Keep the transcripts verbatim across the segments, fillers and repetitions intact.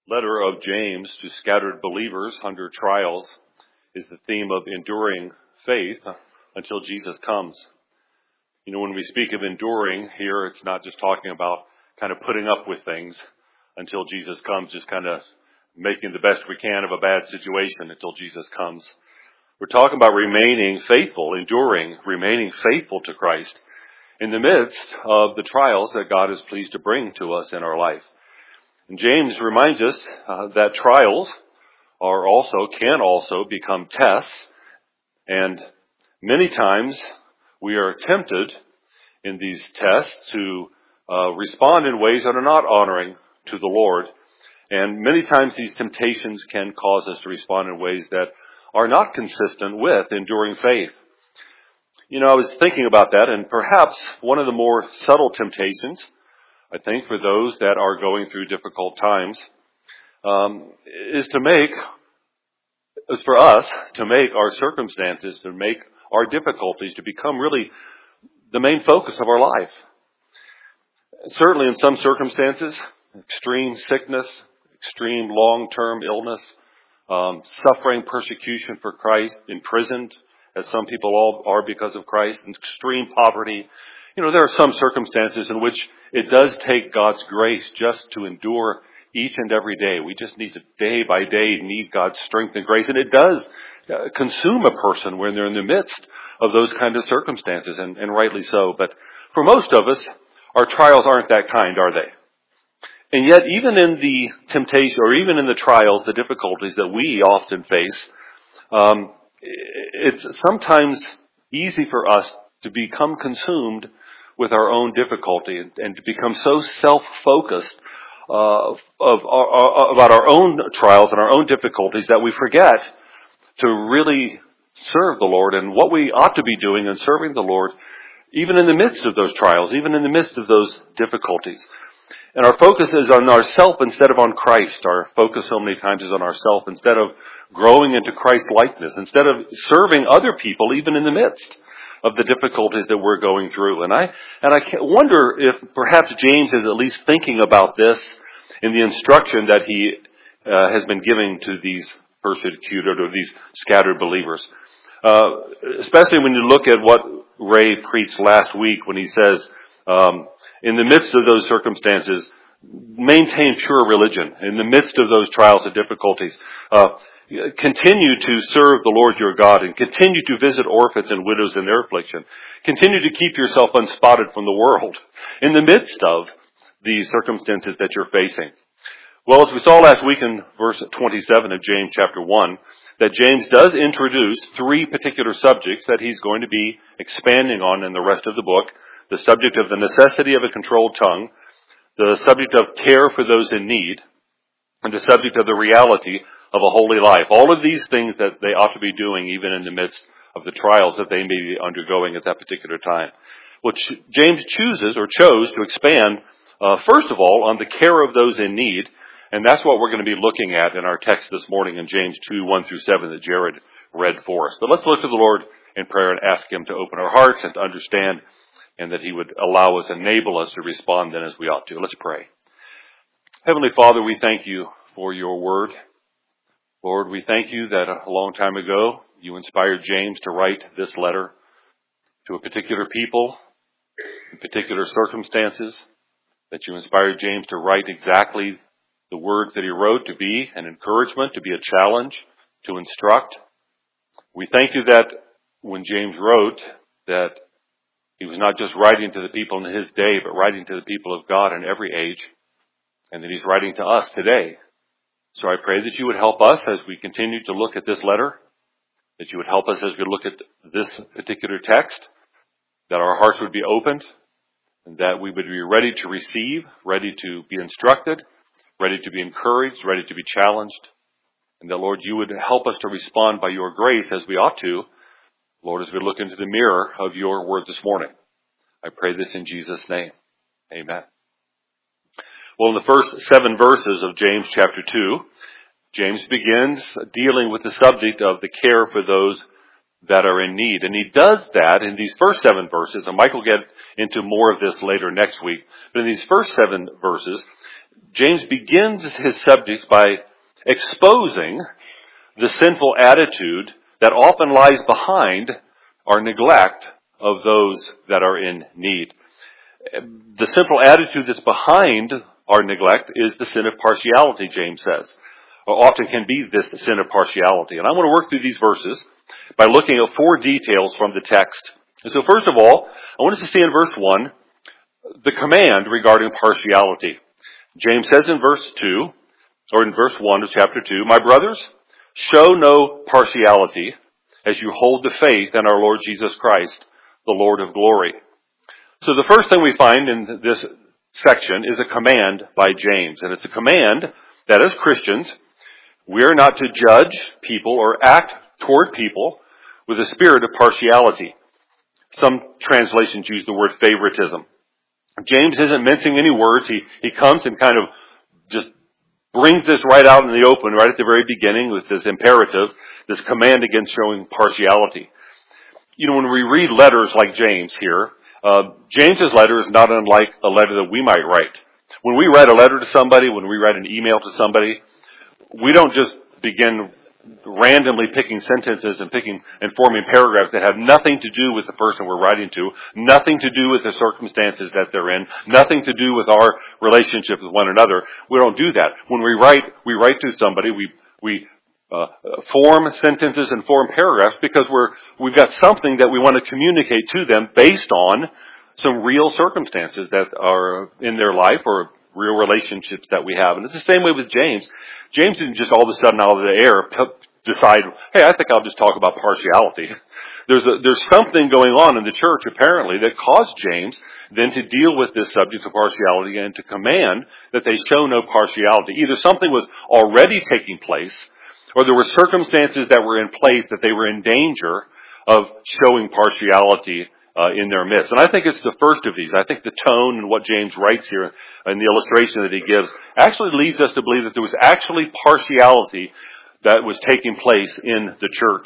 letter of James to scattered believers under trials is the theme of enduring faith until Jesus comes. You know, when we speak of enduring here, it's not just talking about kind of putting up with things until Jesus comes, just kind of making the best we can of a bad situation until Jesus comes. We're talking about remaining faithful, enduring, remaining faithful to Christ in the midst of the trials that God is pleased to bring to us in our life. And James reminds us uh, that trials are also, can also become tests, and many times we are tempted in these tests to uh, respond in ways that are not honoring to the Lord. And many times these temptations can cause us to respond in ways that are not consistent with enduring faith. You know, I was thinking about that, and perhaps one of the more subtle temptations, I think, for those that are going through difficult times, um, is to make, is for us to make our circumstances, to make our difficulties to become really the main focus of our life. Certainly in some circumstances, extreme sickness, extreme long-term illness, um, suffering, persecution for Christ, imprisoned, as some people all are because of Christ, and extreme poverty. You know, there are some circumstances in which it does take God's grace just to endure each and every day. We just need to day by day need God's strength and grace. And it does uh, consume a person when they're in the midst of those kind of circumstances, and, and rightly so. But for most of us, our trials aren't that kind, are they? And yet, even in the temptation, or even in the trials, the difficulties that we often face, um, it's sometimes easy for us to become consumed with our own difficulty and, and to become so self-focused uh, of, of, of, about our own trials and our own difficulties that we forget to really serve the Lord and what we ought to be doing in serving the Lord, even in the midst of those trials, even in the midst of those difficulties. And our focus is on ourself instead of on Christ. Our focus so many times is on ourself instead of growing into Christ's likeness, instead of serving other people even in the midst of the difficulties that we're going through. And I and I wonder if perhaps James is at least thinking about this in the instruction that he uh, has been giving to these persecuted or these scattered believers. Uh, especially when you look at what Ray preached last week when he says, um, in the midst of those circumstances, maintain pure religion. In the midst of those trials and difficulties, uh, continue to serve the Lord your God and continue to visit orphans and widows in their affliction. Continue to keep yourself unspotted from the world in the midst of these circumstances that you're facing. Well, as we saw last week in verse twenty-seven of James chapter one, that James does introduce three particular subjects that he's going to be expanding on in the rest of the book. The subject of the necessity of a controlled tongue, the subject of care for those in need, and the subject of the reality of a holy life. All of these things that they ought to be doing even in the midst of the trials that they may be undergoing at that particular time. Well, James chooses or chose to expand, uh, first of all, on the care of those in need, and that's what we're going to be looking at in our text this morning in James two, one through seven that Jared read for us. But let's look to the Lord in prayer and ask Him to open our hearts and to understand, and that He would allow us, enable us to respond then as we ought to. Let's pray. Heavenly Father, we thank you for your word. Lord, we thank you that a long time ago you inspired James to write this letter to a particular people, in particular circumstances, that you inspired James to write exactly the words that he wrote to be an encouragement, to be a challenge, to instruct. We thank you that when James wrote that he was not just writing to the people in his day, but writing to the people of God in every age, and that he's writing to us today. So I pray that you would help us as we continue to look at this letter, that you would help us as we look at this particular text, that our hearts would be opened, and that we would be ready to receive, ready to be instructed, ready to be encouraged, ready to be challenged, and that, Lord, you would help us to respond by your grace as we ought to, Lord, as we look into the mirror of your word this morning. I pray this in Jesus' name. Amen. Well, in the first seven verses of James chapter two, James begins dealing with the subject of the care for those that are in need. And he does that in these first seven verses, and Mike will get into more of this later next week. But in these first seven verses, James begins his subject by exposing the sinful attitude that often lies behind our neglect of those that are in need. The sinful attitude that's behind our neglect is the sin of partiality, James says, or often can be this sin of partiality. And I want to work through these verses by looking at four details from the text. And so first of all, I want us to see in verse one the command regarding partiality. James says in verse two, or in verse one of chapter two, "My brothers, show no partiality as you hold the faith in our Lord Jesus Christ, the Lord of glory." So the first thing we find in this section is a command by James. And it's a command that as Christians, we are not to judge people or act toward people with a spirit of partiality. Some translations use the word favoritism. James isn't mincing any words. He, he comes and kind of just brings this right out in the open, right at the very beginning with this imperative, this command against showing partiality. You know, when we read letters like James here, uh, James's letter is not unlike a letter that we might write. When we write a letter to somebody, when we write an email to somebody, we don't just begin randomly picking sentences and picking and forming paragraphs that have nothing to do with the person we're writing to, nothing to do with the circumstances that they're in, nothing to do with our relationship with one another. We don't do that. When we write, we write to somebody, we, we, uh, form sentences and form paragraphs because we're, we've got something that we want to communicate to them based on some real circumstances that are in their life or real relationships that we have. And it's the same way with James. James didn't just all of a sudden out of the air decide, hey, I think I'll just talk about partiality. There's a, there's something going on in the church apparently that caused James then to deal with this subject of partiality and to command that they show no partiality. Either something was already taking place or there were circumstances that were in place that they were in danger of showing partiality Uh, in their midst. And I think it's the first of these. I think the tone and what James writes here and the illustration that he gives actually leads us to believe that there was actually partiality that was taking place in the church.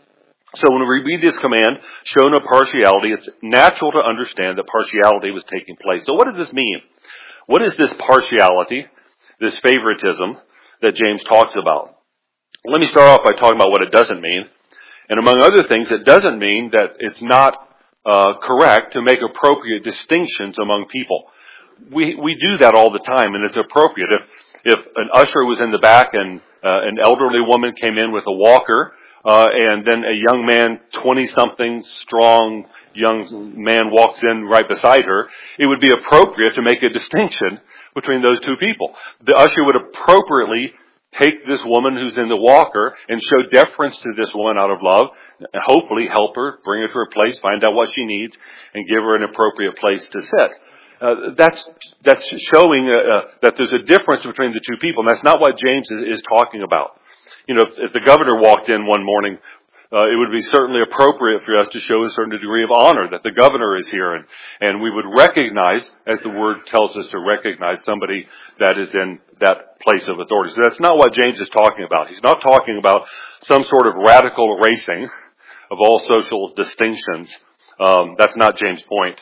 So when we read this command, show no partiality, it's natural to understand that partiality was taking place. So what does this mean? What is this partiality, this favoritism that James talks about? Let me start off by talking about what it doesn't mean. And among other things, it doesn't mean that it's not Uh, correct to make appropriate distinctions among people. We we do that all the time, and it's appropriate. If if an usher was in the back and uh, an elderly woman came in with a walker, uh, and then a young man, twenty-something, strong young man walks in right beside her, it would be appropriate to make a distinction between those two people. The usher would appropriately take this woman who's in the walker and show deference to this woman out of love, and hopefully help her, bring her to her place, find out what she needs, and give her an appropriate place to sit. Uh, that's that's showing uh, uh, that there's a difference between the two people, and that's not what James is, is talking about. You know, if, if the governor walked in one morning, uh, it would be certainly appropriate for us to show a certain degree of honor that the governor is here, and, and we would recognize, as the word tells us to recognize, somebody that is in that place of authority. So that's not what James is talking about. He's not talking about some sort of radical erasing of all social distinctions. Um, that's not James' point.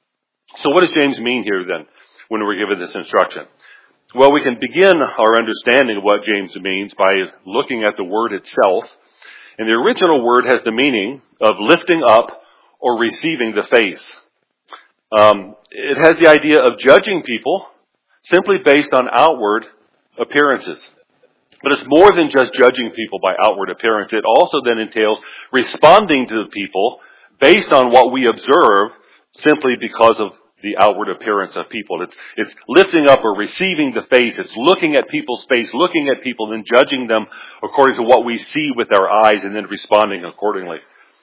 So what does James mean here then when we're given this instruction? Well, we can begin our understanding of what James means by looking at the word itself. And the original word has the meaning of lifting up or receiving the face. Um, it has the idea of judging people simply based on outward appearances. But it's more than just judging people by outward appearance. It also then entails responding to the people based on what we observe simply because of the outward appearance of people. It's, it's lifting up or receiving the face. It's looking at people's face, looking at people, then judging them according to what we see with our eyes and then responding accordingly.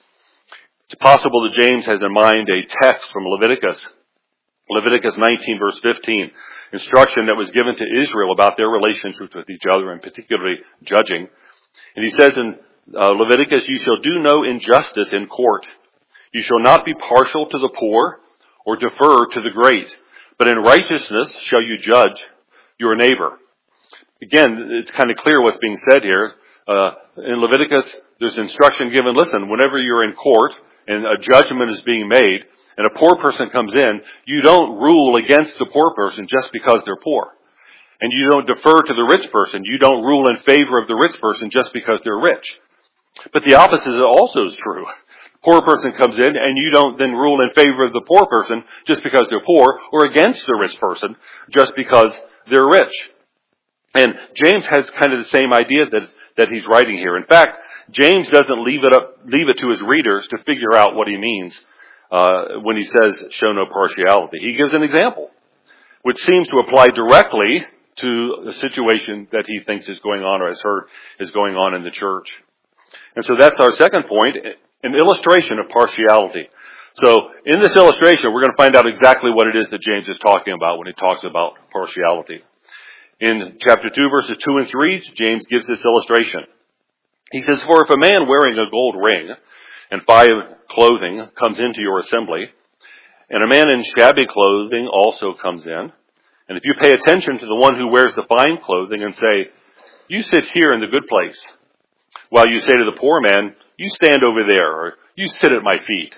It's possible that James has in mind a text from Leviticus. Leviticus nineteen verse fifteen, instruction that was given to Israel about their relationships with each other and particularly judging. And he says in uh, Leviticus, "You shall do no injustice in court. You shall not be partial to the poor or defer to the great, but in righteousness shall you judge your neighbor." Again, it's kind of clear what's being said here. Uh, in Leviticus, there's instruction given, listen, whenever you're in court and a judgment is being made, and a poor person comes in, you don't rule against the poor person just because they're poor. And you don't defer to the rich person. You don't rule in favor of the rich person just because they're rich. But the opposite is also true. Poor person comes in and you don't then rule in favor of the poor person just because they're poor, or against the rich person just because they're rich. And James has kind of the same idea that, that he's writing here. In fact, James doesn't leave it up, leave it to his readers to figure out what he means uh, when he says show no partiality. He gives an example, which seems to apply directly to the situation that he thinks is going on or has heard is going on in the church. And so that's our second point, an illustration of partiality. So in this illustration, we're going to find out exactly what it is that James is talking about when he talks about partiality. In chapter two, verses two and three, James gives this illustration. He says, for if a man wearing a gold ring and fine clothing comes into your assembly, and a man in shabby clothing also comes in, and if you pay attention to the one who wears the fine clothing and say, you sit here in the good place, while you say to the poor man, you stand over there, or you sit at my feet.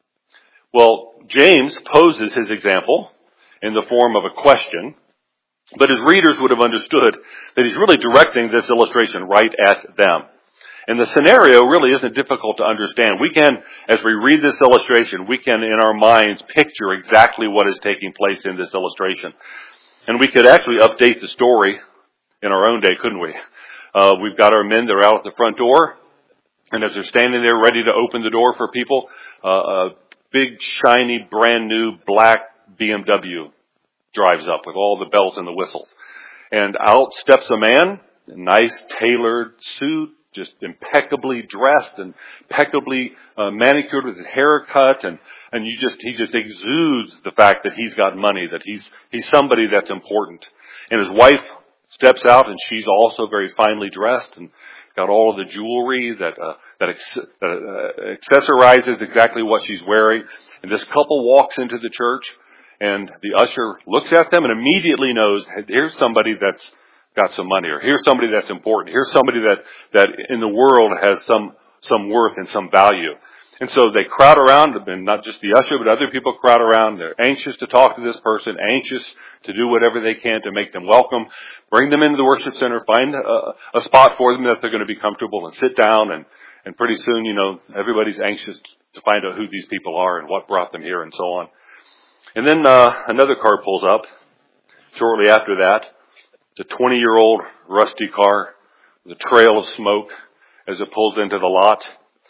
Well, James poses his example in the form of a question, but his readers would have understood that he's really directing this illustration right at them. And the scenario really isn't difficult to understand. We can, as we read this illustration, we can in our minds picture exactly what is taking place in this illustration. And we could actually update the story in our own day, couldn't we? Uh, we've got our men, they're out at the front door, and as they're standing there ready to open the door for people, uh, a big, shiny, brand new black B M W drives up with all the bells and the whistles. And out steps a man, a nice tailored suit, just impeccably dressed and impeccably uh, manicured with his haircut, and and you just he just exudes the fact that he's got money, that he's he's somebody that's important. And his wife steps out, and she's also very finely dressed and got all of the jewelry that uh, that, ex- that uh, accessorizes exactly what she's wearing. And this couple walks into the church, and the usher looks at them and immediately knows, here's somebody that's got some money, or here's somebody that's important. Here's somebody that, that in the world has some, some worth and some value. And so they crowd around, and not just the usher, but other people crowd around. They're anxious to talk to this person, anxious to do whatever they can to make them welcome, bring them into the worship center, find a, a spot for them that they're going to be comfortable and sit down. And, and pretty soon, you know, everybody's anxious to find out who these people are and what brought them here and so on. And then uh, another car pulls up shortly after that. It's a twenty-year-old rusty car with a trail of smoke as it pulls into the lot.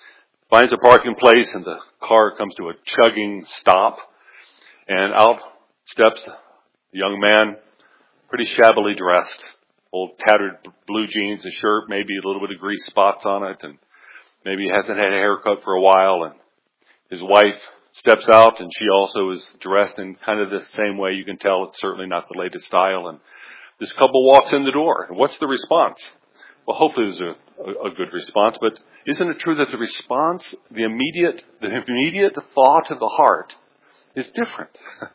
Finds a parking place, and the car comes to a chugging stop. And out steps a young man, pretty shabbily dressed, old tattered blue jeans, a shirt, maybe a little bit of grease spots on it, and maybe he hasn't had a haircut for a while. And his wife steps out, and she also is dressed in kind of the same way. You can tell it's certainly not the latest style. And this couple walks in the door. And what's the response? Well, hopefully there's a, a, a good response, but isn't it true that the response, the immediate, the immediate thought of the heart is different?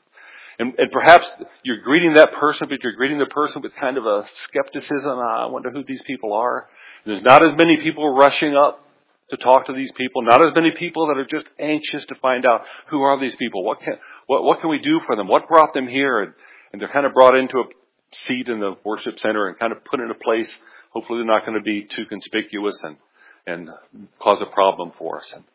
and, and perhaps you're greeting that person, but you're greeting the person with kind of a skepticism. Ah, I wonder who these people are. And there's not as many people rushing up to talk to these people. Not as many people that are just anxious to find out who are these people. What can what what can we do for them? What brought them here? And, and they're kind of brought into a seat in the worship center and kind of put in a place. Hopefully they're not going to be too conspicuous and and cause a problem for us. And,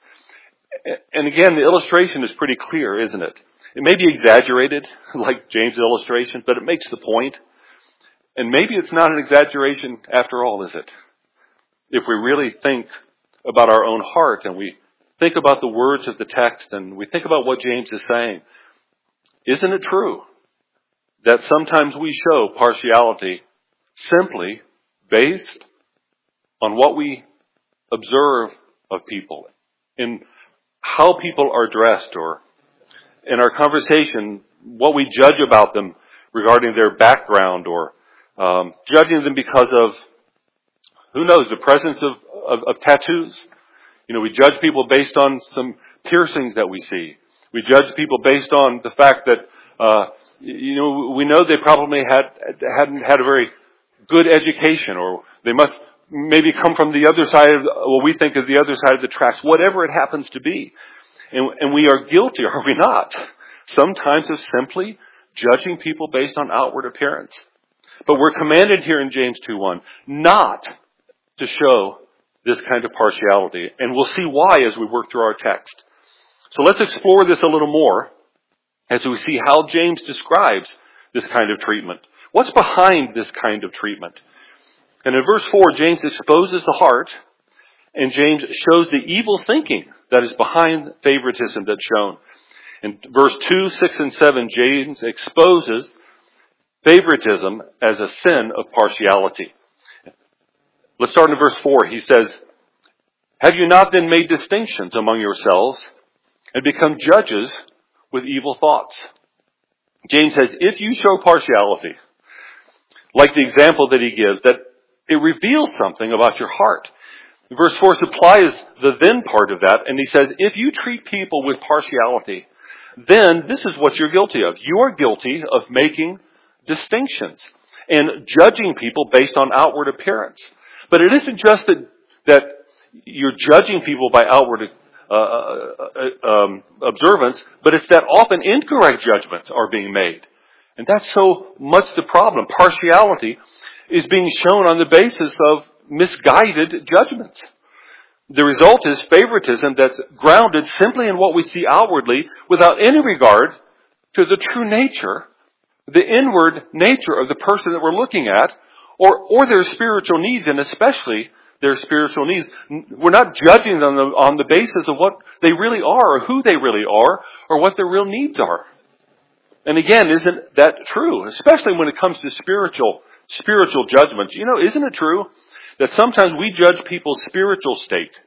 and again, the illustration is pretty clear, isn't it? It may be exaggerated, like James' illustration, but it makes the point. And maybe it's not an exaggeration after all, is it? If we really think about our own heart and we think about the words of the text and we think about what James is saying, isn't it true that sometimes we show partiality simply based on what we observe of people, in how people are dressed, or in our conversation, what we judge about them regarding their background, or um, judging them because of, who knows, the presence of, of, of tattoos. You know, we judge people based on some piercings that we see. We judge people based on the fact that, uh, you know, we know they probably had, hadn't had a very good education, or they must maybe come from the other side of, well, we think of the other side of the tracks, whatever it happens to be. And, and we are guilty, are we not? Sometimes of simply judging people based on outward appearance. But we're commanded here in James two one not to show this kind of partiality. And we'll see why as we work through our text. So let's explore this a little more as we see how James describes this kind of treatment. What's behind this kind of treatment? And in verse four, James exposes the heart, and James shows the evil thinking that is behind favoritism that's shown. In verse two, six, and seven, James exposes favoritism as a sin of partiality. Let's start in verse four. He says, "Have you not then made distinctions among yourselves and become judges with evil thoughts?" James says, if you show partiality, like the example that he gives, that it reveals something about your heart. Verse four supplies the then part of that, and he says, if you treat people with partiality, then this is what you're guilty of. You are guilty of making distinctions and judging people based on outward appearance. But it isn't just that, that you're judging people by outward uh, uh, um, observance, but it's that often incorrect judgments are being made. And that's so much the problem. Partiality is being shown on the basis of misguided judgments. The result is favoritism that's grounded simply in what we see outwardly without any regard to the true nature, the inward nature of the person that we're looking at, or, or their spiritual needs, and especially their spiritual needs. We're not judging them on the basis of what they really are, or who they really are, or what their real needs are. And again, isn't that true? Especially when it comes to spiritual, spiritual judgments. You know, isn't it true that sometimes we judge people's spiritual state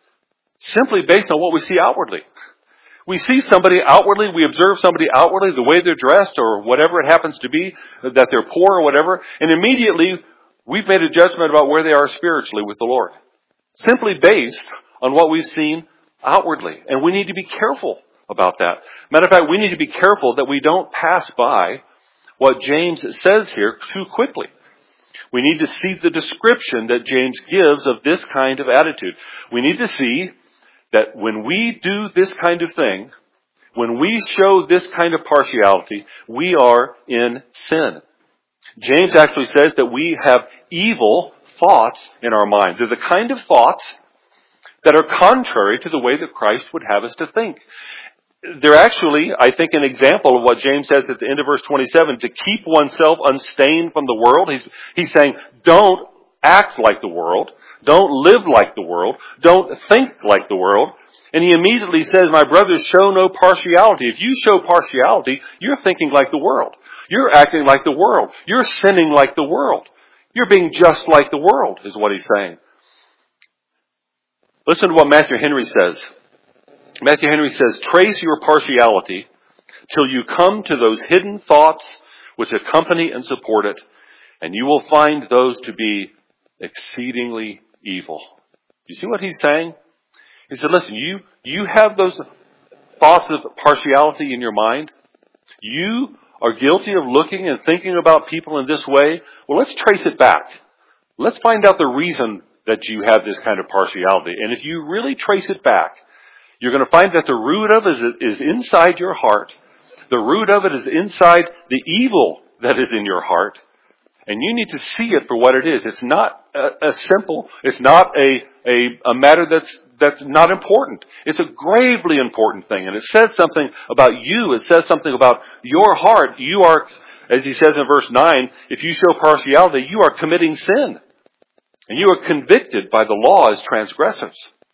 simply based on what we see outwardly? We see somebody outwardly, we observe somebody outwardly, the way they're dressed or whatever it happens to be, that they're poor or whatever, and immediately we've made a judgment about where they are spiritually with the Lord. Simply based on what we've seen outwardly. And we need to be careful about that. Matter of fact, we need to be careful that we don't pass by what James says here too quickly. We need to see the description that James gives of this kind of attitude. We need to see that when we do this kind of thing, when we show this kind of partiality, we are in sin. James actually says that we have evil thoughts in our minds. They're the kind of thoughts that are contrary to the way that Christ would have us to think. They're actually, I think, an example of what James says at the end of verse twenty-seven, to keep oneself unstained from the world. He's, he's saying, don't act like the world. Don't live like the world. Don't think like the world. And he immediately says, my brothers, show no partiality. If you show partiality, you're thinking like the world. You're acting like the world. You're sinning like the world. You're being just like the world, is what he's saying. Listen to what Matthew Henry says. Matthew Henry says, trace your partiality till you come to those hidden thoughts which accompany and support it, and you will find those to be exceedingly evil. You see what he's saying? He said, listen, you, you have those thoughts of partiality in your mind. You are guilty of looking and thinking about people in this way. Well, let's trace it back. Let's find out the reason that you have this kind of partiality. And if you really trace it back, you're going to find that the root of it is inside your heart. The root of it is inside the evil that is in your heart. And you need to see it for what it is. It's not a, a simple, it's not a, a, a matter that's, that's not important. It's a gravely important thing. And it says something about you. It says something about your heart. You are, as he says in verse nine, if you show partiality, you are committing sin. And you are convicted by the law as transgressors.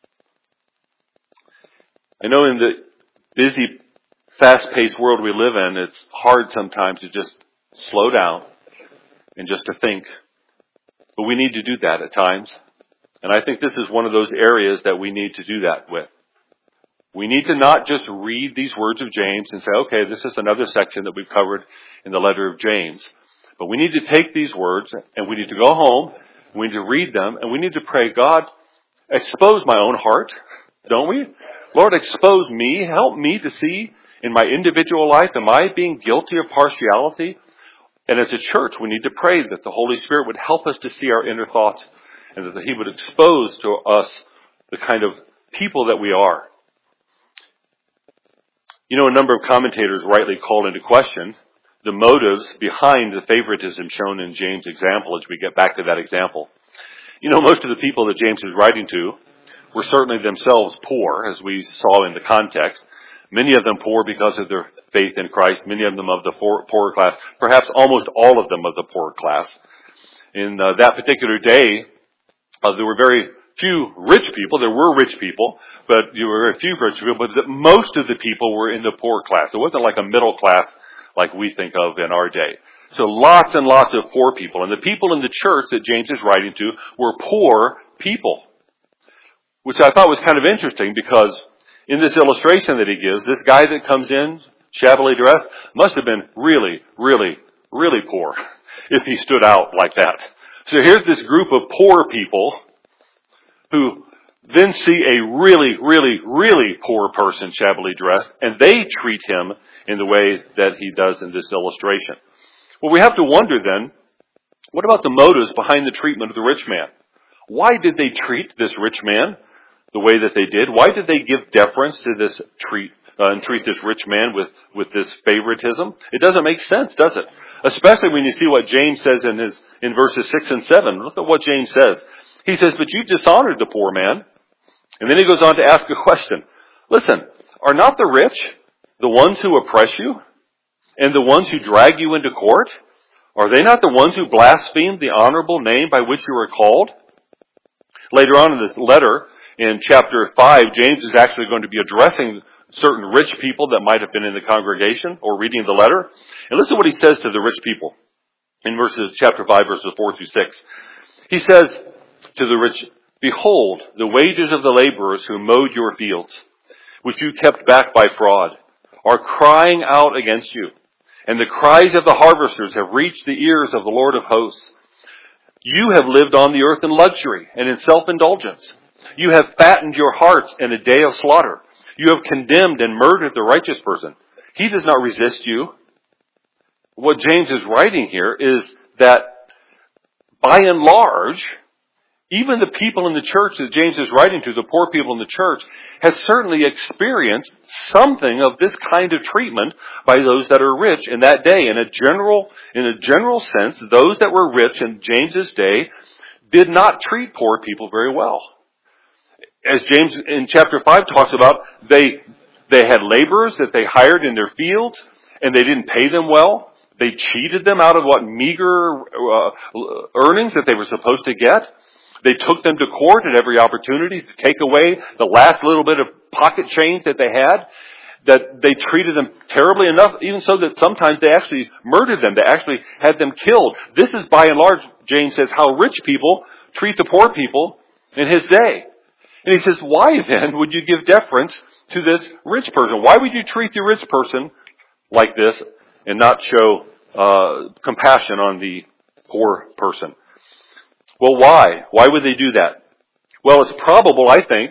I know in the busy, fast-paced world we live in, it's hard sometimes to just slow down and just to think. But we need to do that at times. And I think this is one of those areas that we need to do that with. We need to not just read these words of James and say, okay, this is another section that we've covered in the letter of James. But we need to take these words and we need to go home, we need to read them, and we need to pray, God, expose my own heart, don't we? Lord, expose me, help me to see in my individual life, am I being guilty of partiality? And as a church, we need to pray that the Holy Spirit would help us to see our inner thoughts and that He would expose to us the kind of people that we are. You know, a number of commentators rightly call into question the motives behind the favoritism shown in James' example as we get back to that example. You know, most of the people that James is writing to were certainly themselves poor, as we saw in the context. Many of them poor because of their faith in Christ, many of them of the poor, poorer class, perhaps almost all of them of the poorer class. In uh, that particular day, uh, there were very few rich people. There were rich people, but there were a few rich people, but most of the people were in the poor class. It wasn't like a middle class like we think of in our day. So lots and lots of poor people. And the people in the church that James is writing to were poor people, which I thought was kind of interesting because in this illustration that he gives, this guy that comes in shabbily dressed must have been really, really, really poor if he stood out like that. So here's this group of poor people who then see a really, really, really poor person shabbily dressed, and they treat him in the way that he does in this illustration. Well, we have to wonder then, what about the motives behind the treatment of the rich man? Why did they treat this rich man the way that they did? Why did they give deference to this treat uh, and treat this rich man with, with this favoritism? It doesn't make sense, does it? Especially when you see what James says in his in verses six and seven. Look at what James says. He says, "But you've dishonored the poor man." And then he goes on to ask a question. Listen, are not the rich the ones who oppress you and the ones who drag you into court? Are they not the ones who blaspheme the honorable name by which you are called? Later on in this letter, in chapter five, James is actually going to be addressing certain rich people that might have been in the congregation or reading the letter. And listen to what he says to the rich people in verses chapter five, verses four through six. He says to the rich, "Behold, the wages of the laborers who mowed your fields, which you kept back by fraud, are crying out against you. And the cries of the harvesters have reached the ears of the Lord of hosts. You have lived on the earth in luxury and in self-indulgence. You have fattened your hearts in a day of slaughter. You have condemned and murdered the righteous person. He does not resist you." What James is writing here is that by and large, even the people in the church that James is writing to, the poor people in the church, has certainly experienced something of this kind of treatment by those that are rich in that day. In a general, in a general sense, those that were rich in James's day did not treat poor people very well. As James in chapter five talks about, they, they had laborers that they hired in their fields, and they didn't pay them well. They cheated them out of what meager uh, earnings that they were supposed to get. They took them to court at every opportunity to take away the last little bit of pocket change that they had. That they treated them terribly enough, even so that sometimes they actually murdered them. They actually had them killed. This is by and large, James says, how rich people treat the poor people in his day. And he says, why then would you give deference to this rich person? Why would you treat the rich person like this and not show uh, compassion on the poor person? Well, why? Why would they do that? Well, it's probable, I think,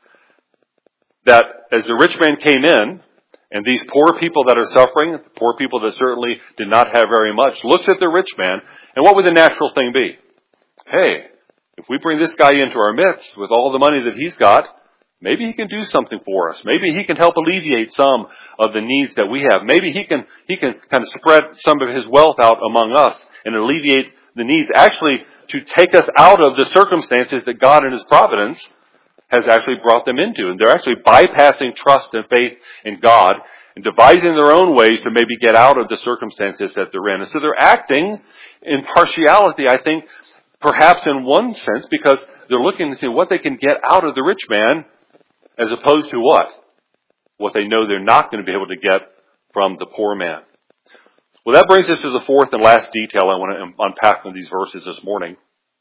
that as the rich man came in, and these poor people that are suffering, the poor people that certainly did not have very much, looks at the rich man, and what would the natural thing be? Hey, if we bring this guy into our midst with all the money that he's got, maybe he can do something for us. Maybe he can help alleviate some of the needs that we have. Maybe he can, he can kind of spread some of his wealth out among us and alleviate the needs, actually to take us out of the circumstances that God in His providence has actually brought them into. And they're actually bypassing trust and faith in God and devising their own ways to maybe get out of the circumstances that they're in. And so they're acting in partiality, I think, perhaps in one sense, because they're looking to see what they can get out of the rich man as opposed to what? What they know they're not going to be able to get from the poor man. Well, that brings us to the fourth and last detail I want to unpack from these verses this morning.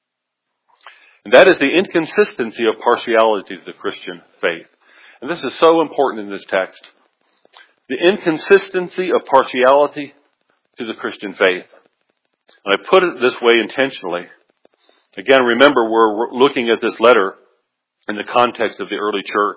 And that is the inconsistency of partiality to the Christian faith. And this is so important in this text. The inconsistency of partiality to the Christian faith. And I put it this way intentionally. Again, remember, we're looking at this letter in the context of the early church.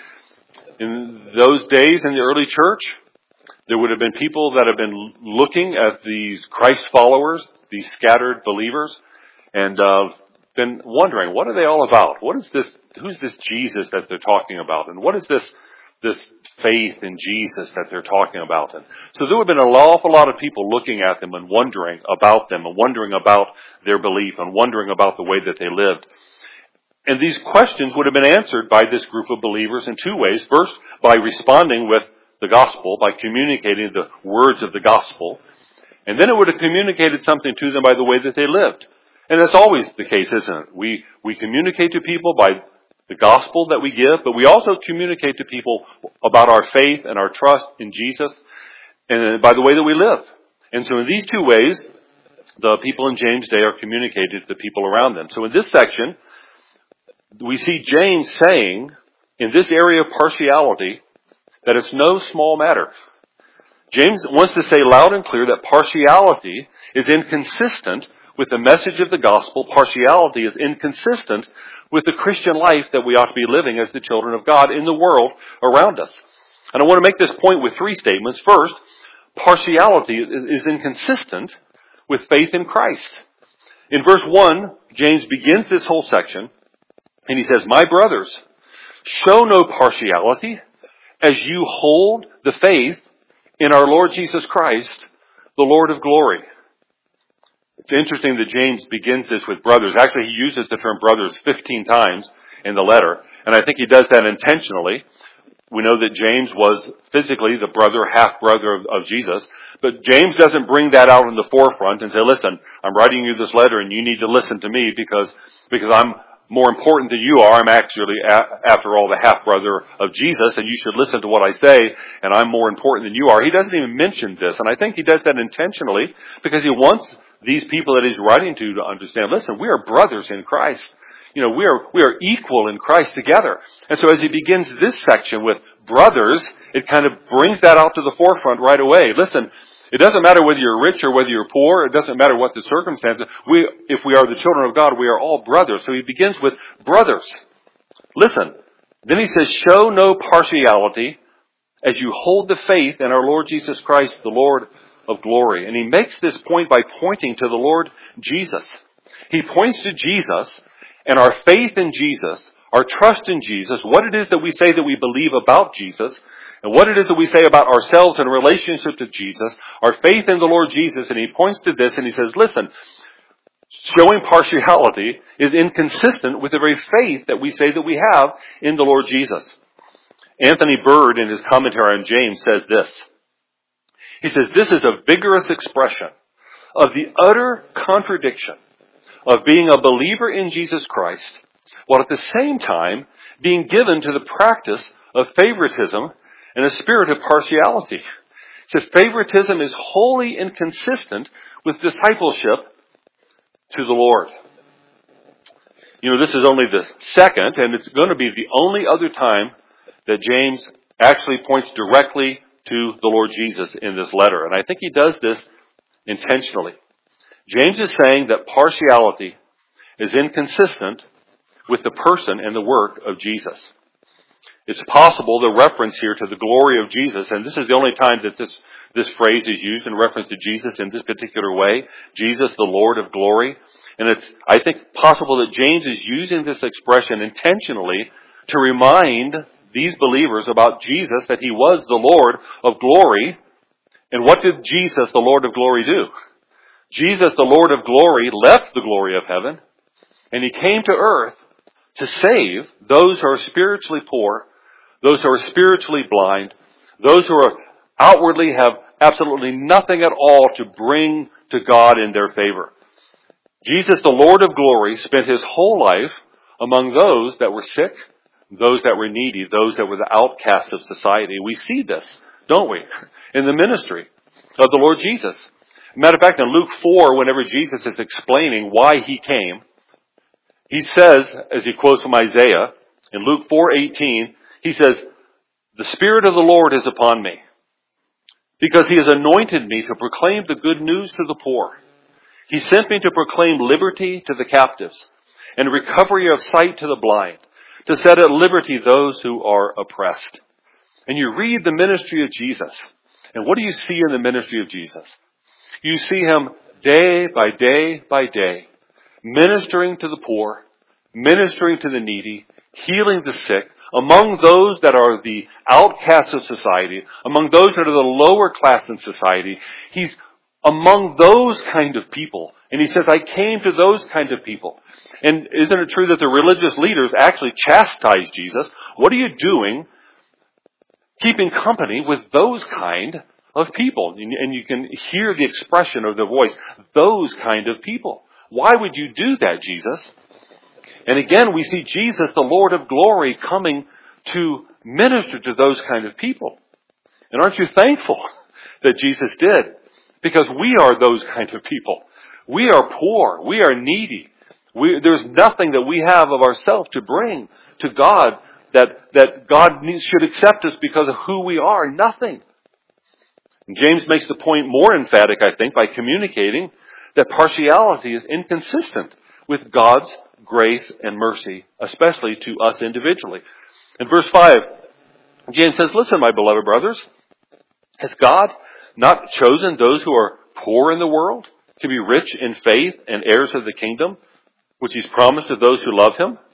In those days in the early church, there would have been people that have been looking at these Christ followers, these scattered believers, and uh, been wondering, what are they all about? What is this? Who's this Jesus that they're talking about? And what is this this faith in Jesus that they're talking about. And so there would have been an awful lot of people looking at them and wondering about them and wondering about their belief and wondering about the way that they lived. And these questions would have been answered by this group of believers in two ways. First, by responding with the gospel, by communicating the words of the gospel. And then it would have communicated something to them by the way that they lived. And that's always the case, isn't it? We, we communicate to people by the gospel that we give, but we also communicate to people about our faith and our trust in Jesus and by the way that we live. And so in these two ways, the people in James' day are communicated to the people around them. So in this section, we see James saying, in this area of partiality, that it's no small matter. James wants to say loud and clear that partiality is inconsistent with the message of the gospel. Partiality is inconsistent with the Christian life that we ought to be living as the children of God in the world around us. And I want to make this point with three statements. First, partiality is, is inconsistent with faith in Christ. In verse one, James begins this whole section, and he says, "My brothers, show no partiality as you hold the faith in our Lord Jesus Christ, the Lord of glory." It's interesting that James begins this with brothers. Actually, he uses the term brothers fifteen times in the letter, and I think he does that intentionally. We know that James was physically the brother, half-brother of, of Jesus, but James doesn't bring that out in the forefront and say, "Listen, I'm writing you this letter and you need to listen to me because, because I'm more important than you are. I'm actually, after all, the half-brother of Jesus, and you should listen to what I say, and I'm more important than you are." He doesn't even mention this, and I think he does that intentionally because he wants these people that he's writing to to understand, listen, we are brothers in Christ. You know, we are, we are equal in Christ together. And so as he begins this section with brothers, it kind of brings that out to the forefront right away. Listen, it doesn't matter whether you're rich or whether you're poor. It doesn't matter what the circumstances. We, if we are the children of God, we are all brothers. So he begins with brothers. Listen. Then he says, "Show no partiality as you hold the faith in our Lord Jesus Christ, the Lord of glory." And he makes this point by pointing to the Lord Jesus. He points to Jesus and our faith in Jesus, our trust in Jesus, what it is that we say that we believe about Jesus, and what it is that we say about ourselves in relationship to Jesus, our faith in the Lord Jesus. And he points to this and he says, listen, showing partiality is inconsistent with the very faith that we say that we have in the Lord Jesus. Anthony Bird, in his commentary on James, says this. He says, "This is a vigorous expression of the utter contradiction of being a believer in Jesus Christ, while at the same time being given to the practice of favoritism and a spirit of partiality." He says, favoritism is wholly inconsistent with discipleship to the Lord. You know, this is only the second, and it's going to be the only other time that James actually points directly to the Lord Jesus in this letter. And I think he does this intentionally. James is saying that partiality is inconsistent with the person and the work of Jesus. It's possible the reference here to the glory of Jesus, and this is the only time that this, this phrase is used in reference to Jesus in this particular way, Jesus, the Lord of glory. And it's, I think, possible that James is using this expression intentionally to remind these believers about Jesus, that he was the Lord of glory. And what did Jesus, the Lord of glory, do? Jesus, the Lord of glory, left the glory of heaven, and he came to earth to save those who are spiritually poor, those who are spiritually blind, those who are outwardly have absolutely nothing at all to bring to God in their favor. Jesus, the Lord of glory, spent his whole life among those that were sick, those that were needy, those that were the outcasts of society. We see this, don't we, in the ministry of the Lord Jesus. Matter of fact, in Luke four, whenever Jesus is explaining why he came, he says, as he quotes from Isaiah, in Luke four eighteen, he says, "The Spirit of the Lord is upon me, because he has anointed me to proclaim the good news to the poor. He sent me to proclaim liberty to the captives and recovery of sight to the blind, to set at liberty those who are oppressed." And you read the ministry of Jesus. And what do you see in the ministry of Jesus? You see him day by day by day, ministering to the poor, ministering to the needy, healing the sick, among those that are the outcasts of society, among those that are the lower class in society. He's among those kind of people. And he says, I came to those kind of people. And isn't it true that the religious leaders actually chastised Jesus? What are you doing keeping company with those kind of people? And you can hear the expression of the voice, those kind of people. Why would you do that, Jesus? And again, we see Jesus, the Lord of glory, coming to minister to those kind of people. And aren't you thankful that Jesus did? Because we are those kind of people. We are poor. We are needy. We, there's nothing that we have of ourselves to bring to God that, that God needs, should accept us because of who we are. Nothing. And James makes the point more emphatic, I think, by communicating that partiality is inconsistent with God's grace and mercy, especially to us individually. In verse five, James says, listen, my beloved brothers, has God not chosen those who are poor in the world to be rich in faith and heirs of the kingdom, which he's promised to those who love him?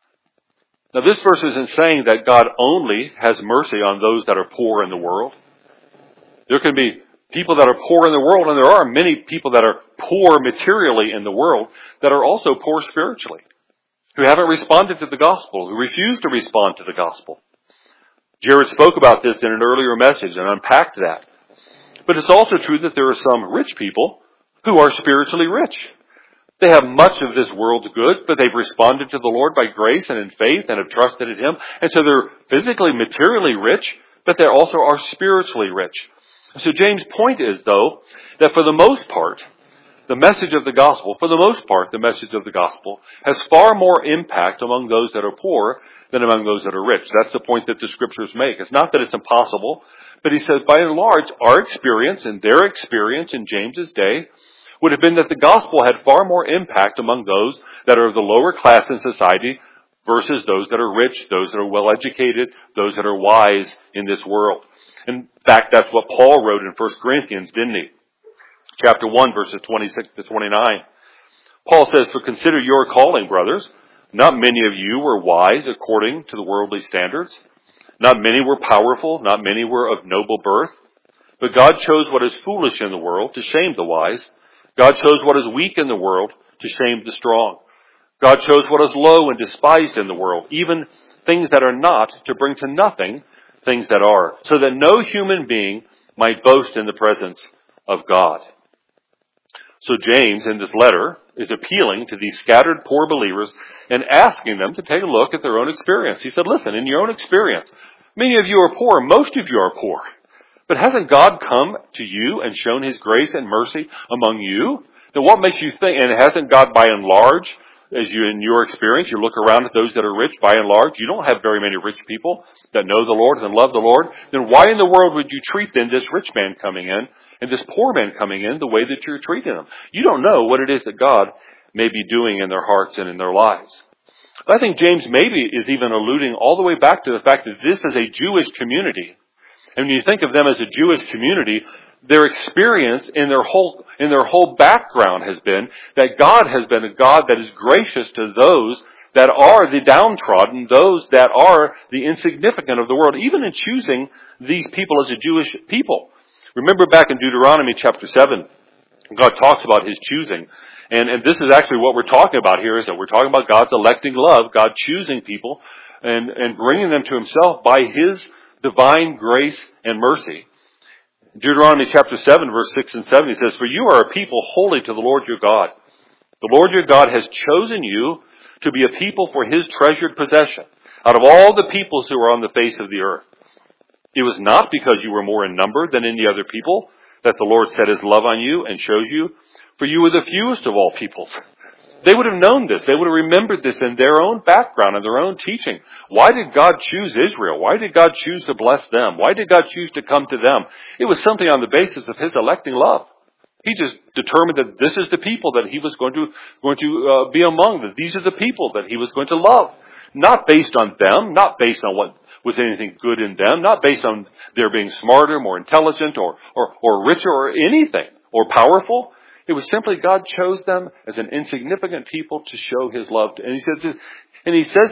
Now, this verse isn't saying that God only has mercy on those that are poor in the world. There can be people that are poor in the world, and there are many people that are poor materially in the world that are also poor spiritually, who haven't responded to the gospel, who refuse to respond to the gospel. Jared spoke about this in an earlier message and unpacked that. But it's also true that there are some rich people who are spiritually rich. They have much of this world's goods, but they've responded to the Lord by grace and in faith and have trusted in Him. And so they're physically, materially rich, but they also are spiritually rich. So James' point is, though, that for the most part, the message of the gospel, for the most part, the message of the gospel has far more impact among those that are poor than among those that are rich. That's the point that the scriptures make. It's not that it's impossible, but he says, by and large, our experience and their experience in James's day would have been that the gospel had far more impact among those that are of the lower class in society versus those that are rich, those that are well educated, those that are wise in this world. In fact, that's what Paul wrote in First Corinthians, didn't he? Chapter one, verses twenty-six to twenty-nine. Paul says, for consider your calling, brothers. Not many of you were wise according to the worldly standards. Not many were powerful. Not many were of noble birth. But God chose what is foolish in the world to shame the wise. God chose what is weak in the world to shame the strong. God chose what is low and despised in the world, even things that are not, to bring to nothing things that are, so that no human being might boast in the presence of God. So James, in this letter, is appealing to these scattered poor believers and asking them to take a look at their own experience. He said, listen, in your own experience, many of you are poor, most of you are poor. But hasn't God come to you and shown His grace and mercy among you? Then what makes you think, and hasn't God by and large, as you in your experience, you look around at those that are rich, by and large, you don't have very many rich people that know the Lord and love the Lord. Then why in the world would you treat then this rich man coming in and this poor man coming in the way that you're treating them? You don't know what it is that God may be doing in their hearts and in their lives. I think James maybe is even alluding all the way back to the fact that this is a Jewish community. And when you think of them as a Jewish community, their experience in their whole in their whole background has been that God has been a God that is gracious to those that are the downtrodden, those that are the insignificant of the world, even in choosing these people as a Jewish people. Remember back in Deuteronomy chapter seven, God talks about His choosing. And, and this is actually what we're talking about here, is that we're talking about God's electing love, God choosing people and, and bringing them to Himself by His divine grace and mercy. Deuteronomy chapter seven, verse six and seven, he says, for you are a people holy to the Lord your God. The Lord your God has chosen you to be a people for His treasured possession out of all the peoples who are on the face of the earth. It was not because you were more in number than any other people that the Lord set His love on you and chose you, for you were the fewest of all peoples. They would have known this. They would have remembered this in their own background and their own teaching. Why did God choose Israel? Why did God choose to bless them? Why did God choose to come to them? It was simply on the basis of His electing love. He just determined that this is the people that He was going to going to uh, be among. That these are the people that He was going to love. Not based on them, not based on what was anything good in them, not based on their being smarter, more intelligent, or or, or richer, or anything, or powerful. It was simply God chose them as an insignificant people to show His love. And he says, and he says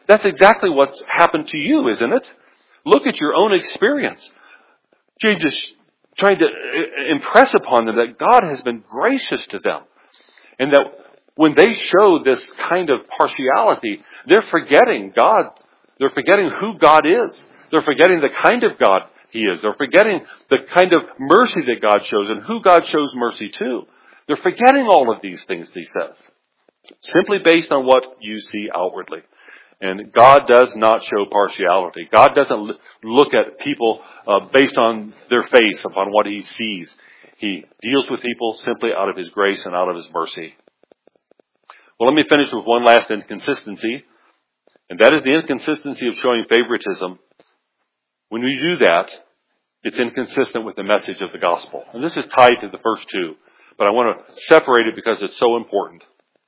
That's exactly what's happened to you, isn't it? Look at your own experience. James is trying to impress upon them that God has been gracious to them. And that when they show this kind of partiality, they're forgetting God. They're forgetting who God is. They're forgetting the kind of God He is. They're forgetting the kind of mercy that God shows and who God shows mercy to. They're forgetting all of these things, he says, simply based on what you see outwardly. And God does not show partiality. God doesn't look at people uh, based on their face, upon what He sees. He deals with people simply out of His grace and out of His mercy. Well, let me finish with one last inconsistency, and that is the inconsistency of showing favoritism. When we do that, it's inconsistent with the message of the gospel. And this is tied to the first two, but I want to separate it because it's so important.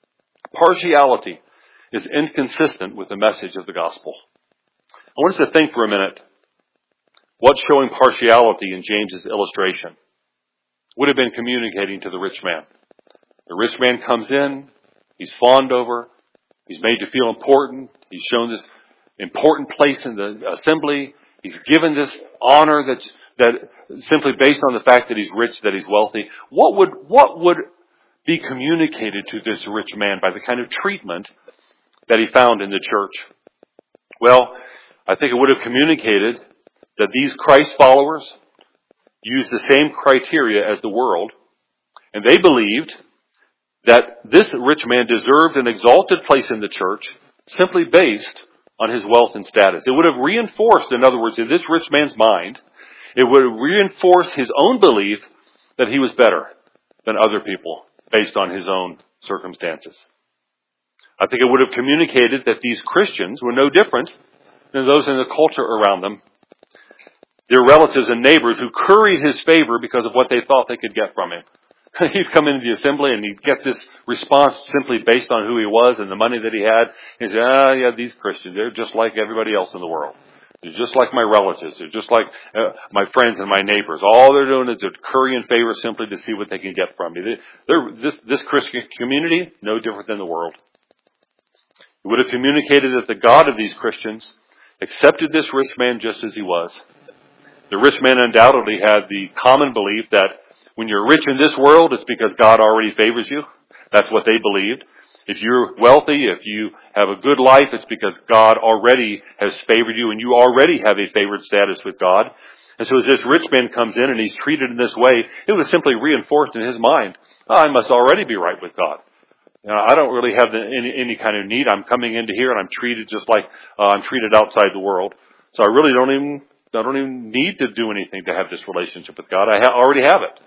Partiality is inconsistent with the message of the gospel. I want us to think for a minute what's showing partiality in James's illustration would have been communicating to the rich man. The rich man comes in, he's fawned over, he's made to feel important, he's shown this important place in the assembly, he's given this honor that's, that simply based on the fact that he's rich, that he's wealthy. What would, what would be communicated to this rich man by the kind of treatment that he found in the church? Well, I think it would have communicated that these Christ followers used the same criteria as the world, and they believed that this rich man deserved an exalted place in the church simply based on his wealth and status. It would have reinforced, in other words, in this rich man's mind, it would have reinforced his own belief that he was better than other people based on his own circumstances. I think it would have communicated that these Christians were no different than those in the culture around them, their relatives and neighbors who curried his favor because of what they thought they could get from him. He'd come into the assembly and he'd get this response simply based on who he was and the money that he had. He'd say, ah, yeah, these Christians, they're just like everybody else in the world. They're just like my relatives. They're just like uh, my friends and my neighbors. All they're doing is they're currying favor simply to see what they can get from me. They, they're, this, this Christian community, no different than the world. It would have communicated that the God of these Christians accepted this rich man just as he was. The rich man undoubtedly had the common belief that when you're rich in this world, it's because God already favors you. That's what they believed. If you're wealthy, if you have a good life, it's because God already has favored you and you already have a favored status with God. And so as this rich man comes in and he's treated in this way, it was simply reinforced in his mind, oh, I must already be right with God. You know, I don't really have the, any, any kind of need. I'm coming into here and I'm treated just like uh, I'm treated outside the world. So I really don't even, I don't even need to do anything to have this relationship with God. I ha- already have it.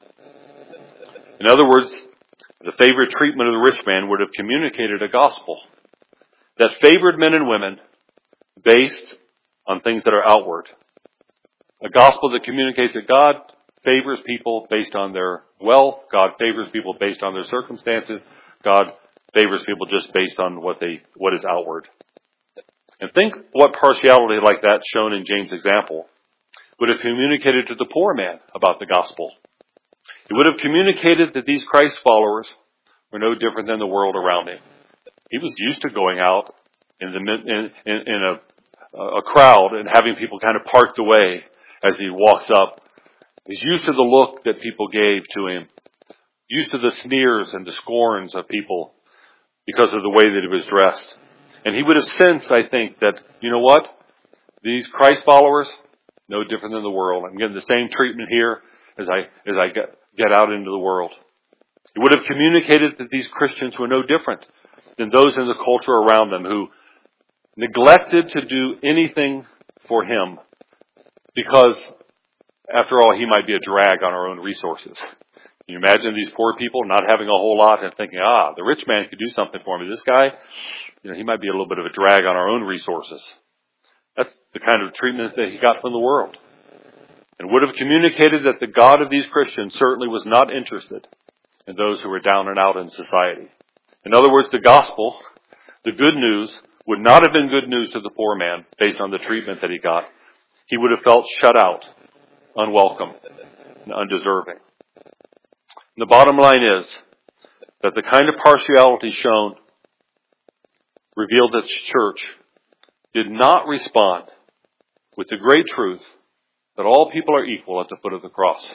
In other words, the favored treatment of the rich man would have communicated a gospel that favored men and women based on things that are outward. A gospel that communicates that God favors people based on their wealth. God favors people based on their circumstances. God favors people just based on what they, what is outward. And think what partiality like that shown in James' example would have communicated to the poor man about the gospel. It would have communicated that these Christ followers were no different than the world around him. He was used to going out in, the, in, in, in a, a crowd and having people kind of parked away as he walks up. He's used to the look that people gave to him, used to the sneers and the scorns of people because of the way that he was dressed. And he would have sensed, I think, that, you know what? These Christ followers, no different than the world. I'm getting the same treatment here as I, as I get, get out into the world. It would have communicated that these Christians were no different than those in the culture around them who neglected to do anything for him because, after all, he might be a drag on our own resources. Can you imagine these poor people not having a whole lot and thinking, ah, the rich man could do something for me. This guy, you know, he might be a little bit of a drag on our own resources. That's the kind of treatment that he got from the world. And would have communicated that the God of these Christians certainly was not interested in those who were down and out in society. In other words, the gospel, the good news, would not have been good news to the poor man based on the treatment that he got. He would have felt shut out, unwelcome, and undeserving. And the bottom line is that the kind of partiality shown revealed that the church did not respond with the great truth that all people are equal at the foot of the cross.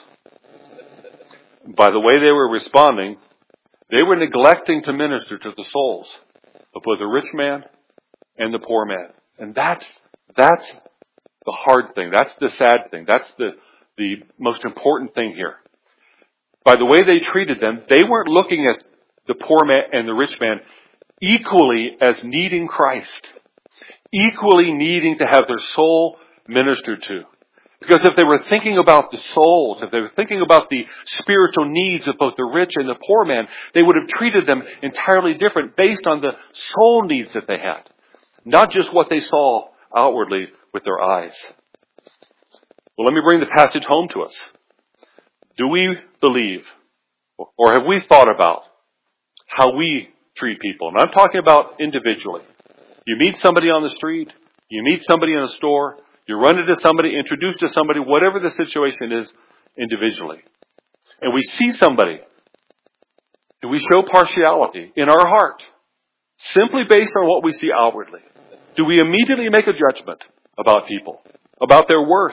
By the way they were responding, they were neglecting to minister to the souls of both the rich man and the poor man. And that's, that's the hard thing. That's the sad thing. That's the, the most important thing here. By the way they treated them, they weren't looking at the poor man and the rich man equally as needing Christ, equally needing to have their soul ministered to. Because if they were thinking about the souls, if they were thinking about the spiritual needs of both the rich and the poor man, they would have treated them entirely different based on the soul needs that they had, not just what they saw outwardly with their eyes. Well, let me bring the passage home to us. Do we believe, or have we thought about how we treat people? And I'm talking about individually. You meet somebody on the street, you meet somebody in a store, you run into somebody, introduced to somebody, whatever the situation is individually. And we see somebody. Do we show partiality in our heart simply based on what we see outwardly? Do we immediately make a judgment about people, about their worth?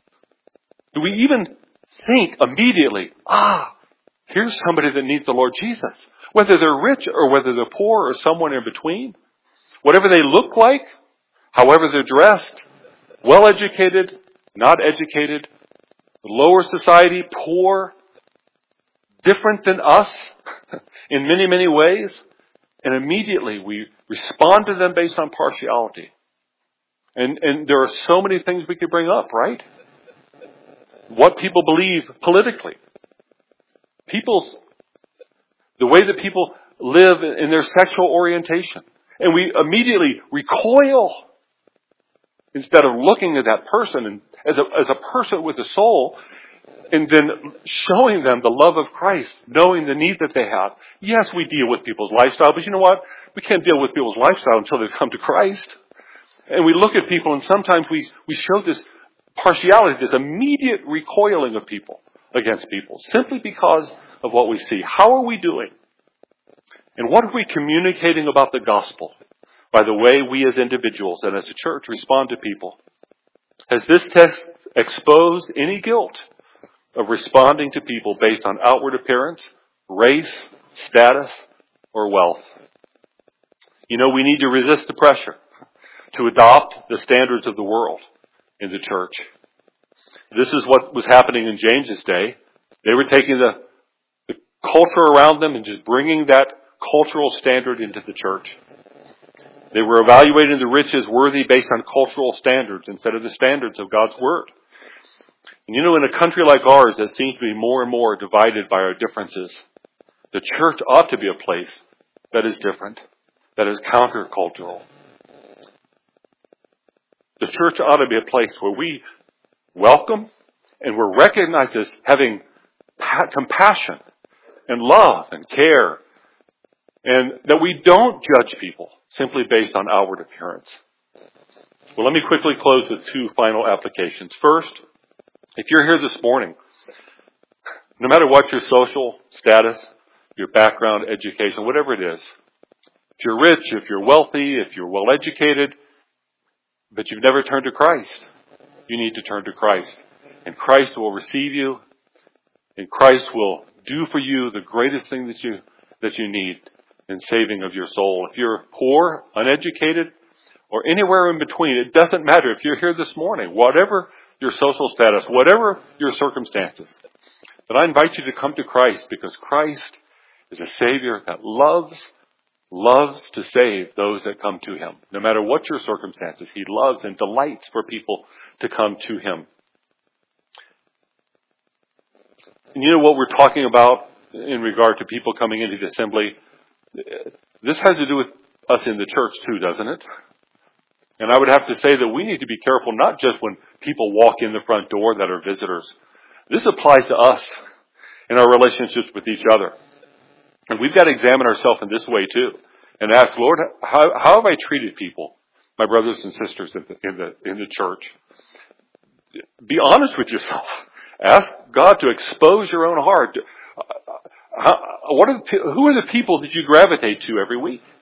Do we even think immediately, ah, here's somebody that needs the Lord Jesus, whether they're rich or whether they're poor or someone in between, whatever they look like, however they're dressed, well-educated, not educated, lower society, poor, different than us in many, many ways, and immediately we respond to them based on partiality. And, and there are so many things we could bring up, right? What people believe politically. People's, the way that people live in their sexual orientation. And we immediately recoil instead of looking at that person and as a, as a person with a soul and then showing them the love of Christ, knowing the need that they have. Yes, we deal with people's lifestyle, but you know what? We can't deal with people's lifestyle until they come to Christ. And we look at people and sometimes we, we show this partiality, this immediate recoiling of people against people simply because of what we see. How are we doing? And what are we communicating about the gospel by the way we as individuals and as a church respond to people? Has this text exposed any guilt of responding to people based on outward appearance, race, status, or wealth? You know, we need to resist the pressure to adopt the standards of the world in the church. This is what was happening in James's day. They were taking the, the culture around them and just bringing that cultural standard into the church. They were evaluating the rich as worthy based on cultural standards instead of the standards of God's Word. And you know, in a country like ours that seems to be more and more divided by our differences, the church ought to be a place that is different, that is countercultural. The church ought to be a place where we welcome and we're recognized as having compassion and love and care, and that we don't judge people simply based on outward appearance. Well, let me quickly close with two final applications. First, if you're here this morning, no matter what your social status, your background, education, whatever it is, if you're rich, if you're wealthy, if you're well educated, but you've never turned to Christ, you need to turn to Christ. And Christ will receive you, and Christ will do for you the greatest thing that you that you need in saving of your soul. If you're poor, uneducated, or anywhere in between, it doesn't matter. If you're here this morning, whatever your social status, whatever your circumstances, then I invite you to come to Christ, because Christ is a Savior that loves, loves to save those that come to Him. No matter what your circumstances, He loves and delights for people to come to Him. And you know what we're talking about in regard to people coming into the assembly? This has to do with us in the church too, doesn't it? And I would have to say that we need to be careful, not just when people walk in the front door that are visitors. This applies to us in our relationships with each other. And we've got to examine ourselves in this way too, and ask, Lord, how, how have I treated people, my brothers and sisters in the, in the, in the church? Be honest with yourself. Ask God to expose your own heart. How, what are the, who are the people that you gravitate to every week?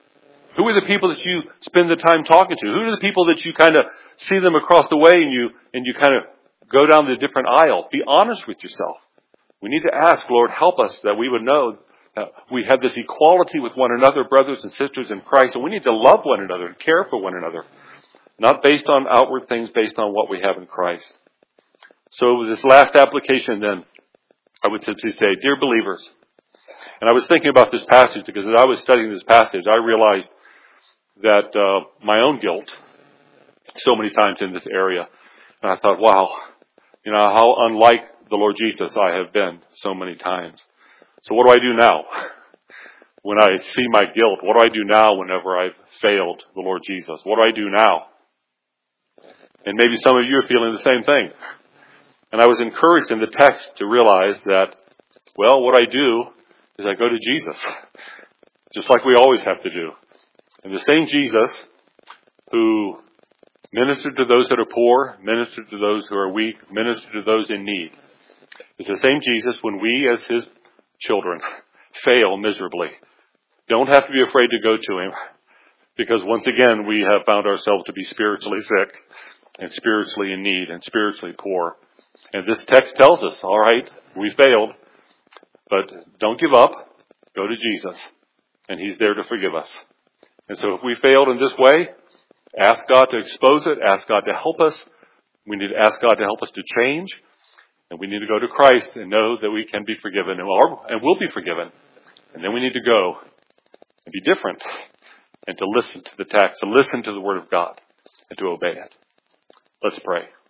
Who are the people that you spend the time talking to? Who are the people that you kind of see them across the way and you, and you kind of go down the different aisle? Be honest with yourself. We need to ask, Lord, help us that we would know that we have this equality with one another, brothers and sisters in Christ, and we need to love one another and care for one another. Not based on outward things, based on what we have in Christ. So this last application then, I would simply say, dear believers, and I was thinking about this passage because as I was studying this passage, I realized that uh, my own guilt so many times in this area. And I thought, wow, you know, how unlike the Lord Jesus I have been so many times. So what do I do now? When I see my guilt, what do I do now whenever I've failed the Lord Jesus? What do I do now? And maybe some of you are feeling the same thing. And I was encouraged in the text to realize that, well, what I do is I go to Jesus, just like we always have to do. And the same Jesus who ministered to those that are poor, ministered to those who are weak, ministered to those in need, is the same Jesus when we as his children fail miserably. Don't have to be afraid to go to him, because once again we have found ourselves to be spiritually sick and spiritually in need and spiritually poor. And this text tells us, all right, we failed, but don't give up. Go to Jesus, and he's there to forgive us. And so if we failed in this way, ask God to expose it, ask God to help us. We need to ask God to help us to change, and we need to go to Christ and know that we can be forgiven and will, and will be forgiven. And then we need to go and be different and to listen to the text, to listen to the Word of God, and to obey it. Let's pray.